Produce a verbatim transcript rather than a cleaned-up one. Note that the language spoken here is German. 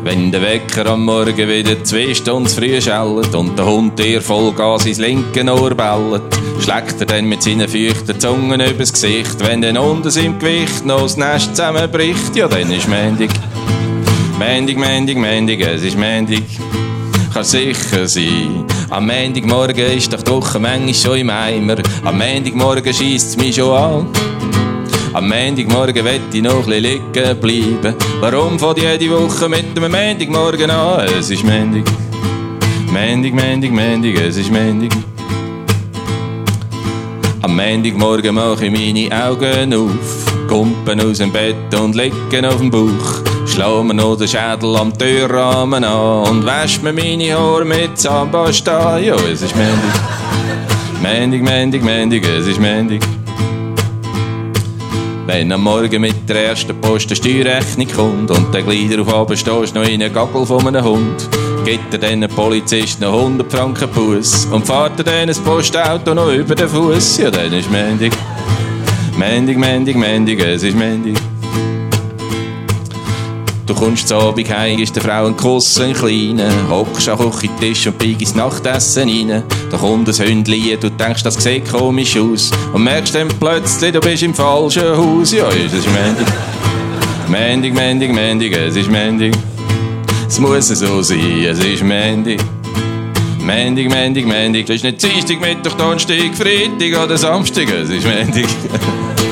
Wenn der Wecker am Morgen wieder zwei Stunden zu früh schellt und der Hund dir Vollgas ins linke Ohr bellet, schlägt er dann mit seinen feuchten Zungen übers Gesicht. Wenn dann unter seinem Gewicht noch das Nest zusammenbricht, ja, dann ist Mendig. Mendig, Mendig, Mendig, es ist Mendig. Kannst sicher sein. Am Montagmorgen ist doch die Woche manchmal schon im Eimer. Am Montagmorgen scheisst es mich schon an. Am Montagmorgen will ich noch ein bisschen liegen bleiben. Warum fährt jede Woche mit dem Montagmorgen an? Es ist Montag. Montag, Montag, Montag, es ist Montag. Am Montagmorgen mache ich meine Augen auf, kumpen aus dem Bett und liegen auf dem Bauch. Schlau mir noch den Schädel am Türrahmen an und wäsch mir meine Haare mit Zahnpasta. Ja, es ist Montag. Montag, Montag, Montag, es ist Montag. Wenn am Morgen mit der ersten Post eine Steuerrechnung kommt und der Glieder auf Abend stehst noch in einen Gagel von einem Hund, gibt er dann ein Polizist noch hundert Franken Buss und fährt er dann das Postauto noch über den Fuß. Ja, dann ist Montag. Montag, Montag, Montag, es ist Montag. Du kommst zu Abend heim, ist der Frau ein Kuss, ein kleiner, hockst am Küchentisch und biegst ins Nachtessen rein. Da kommt ein Hündli, du denkst, das sieht komisch aus und merkst dann plötzlich, du bist im falschen Haus. Ja, es ist Montag. Montag, Montag, Montag, es ist Montag. Es muss so sein, es ist Montag. Montag, Montag, Montag, das ist nicht Dienstag, Mittwoch, Donnerstag, Freitag oder Samstag, es ist Montag.